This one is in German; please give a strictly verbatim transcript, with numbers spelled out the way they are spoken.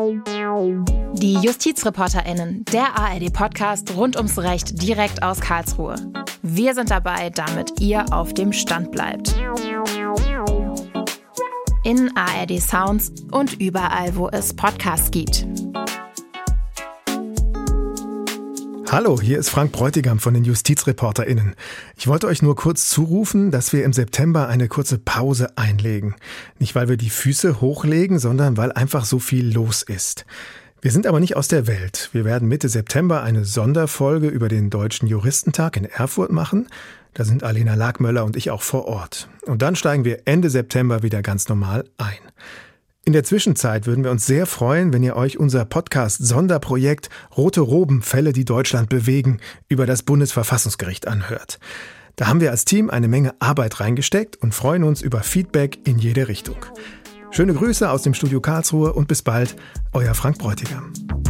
Die JustizreporterInnen, der A R D-Podcast rund ums Recht direkt aus Karlsruhe. Wir sind dabei, damit ihr auf dem Stand bleibt. In A R D Sounds und überall, wo es Podcasts gibt. Hallo, hier ist Frank Bräutigam von den JustizreporterInnen. Ich wollte euch nur kurz zurufen, dass wir im September eine kurze Pause einlegen. Nicht, weil wir die Füße hochlegen, sondern weil einfach so viel los ist. Wir sind aber nicht aus der Welt. Wir werden Mitte September eine Sonderfolge über den Deutschen Juristentag in Erfurt machen. Da sind Alena Lagmöller und ich auch vor Ort. Und dann steigen wir Ende September wieder ganz normal ein. In der Zwischenzeit würden wir uns sehr freuen, wenn ihr euch unser Podcast-Sonderprojekt Rote Roben, Fälle, die Deutschland bewegen, über das Bundesverfassungsgericht anhört. Da haben wir als Team eine Menge Arbeit reingesteckt und freuen uns über Feedback in jede Richtung. Schöne Grüße aus dem Studio Karlsruhe und bis bald, euer Frank Bräutigam.